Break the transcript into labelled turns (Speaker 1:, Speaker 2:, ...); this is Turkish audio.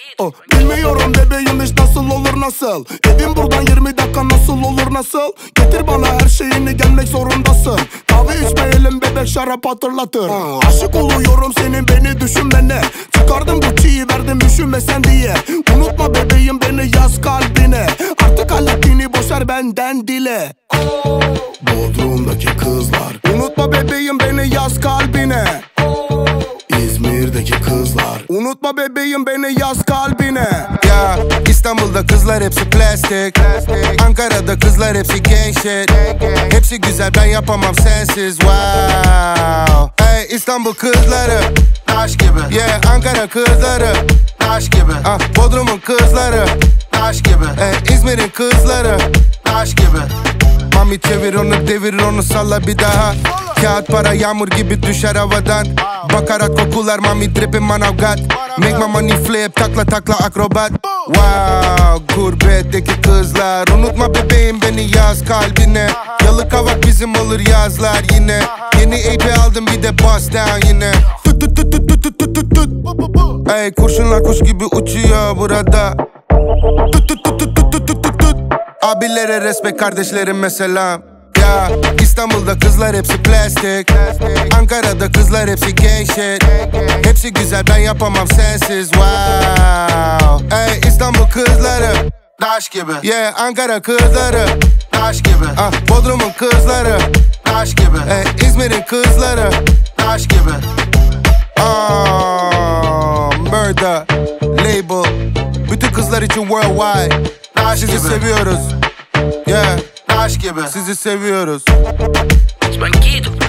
Speaker 1: Bilmiyorum bebeğim hiç nasıl olur nasıl. Evim buradan 20 dakika nasıl olur nasıl. Getir bana her şeyini gelmek zorundasın. Kahve içmeyelim bebek şarap hatırlatır. Aşık oluyorum senin beni düşünmene. Çıkardım bu çiği verdim üşümesen diye. Unutma bebeğim beni yaz kalbine. Artık hallettiğini boşver benden dile. Bodrum'daki kızlar. Unutma bebeğim beni yaz kalbine. İzmir'deki kızlar. Unutma bebeğim beni yaz kalbine.
Speaker 2: Ya İstanbul'da kızlar hepsi plastik. Ankara'da kızlar hepsi gang shit. Hepsi güzel ben yapamam sensiz. Wow. Hey İstanbul kızları taş gibi. Yeah Ankara kızları taş gibi. Bodrum'un kızları taş gibi. Hey İzmir'in kızları taş gibi. Mami çevir onu devir onu salla bir daha. Kağıt para yağmur gibi düşer havadan. Bakarat kokular mami drippin manavgat. Make my money flip takla takla akrobat. Wow gurbetteki kızlar. Unutma bebeğim beni yaz kalbine. Yalıkavak bizim olur yazlar yine. Yeni AP aldım bir de bust down yine. Tut tut tut tut tut tut tut tut. Hey kurşunlar kuş gibi uçuyor burada. Tut tut tut tut tut tut tut tut. Abilere respekt kardeşlerim mesela. Ya İstanbul'da kızlar hepsi plastik. Ankara'da kızlar hepsi gang shit. Hepsi güzel ben yapamam sensiz. Wow. Hey İstanbul kızları taş gibi. Yeah Ankara kızları taş gibi. Bodrum'un kızları taş gibi. Hey İzmir'in kızları taş gibi. Murder label. Bütün kızlar için worldwide. Sizi seviyoruz. Yeah taş gibi. Sizi seviyoruz.
Speaker 3: Banquito.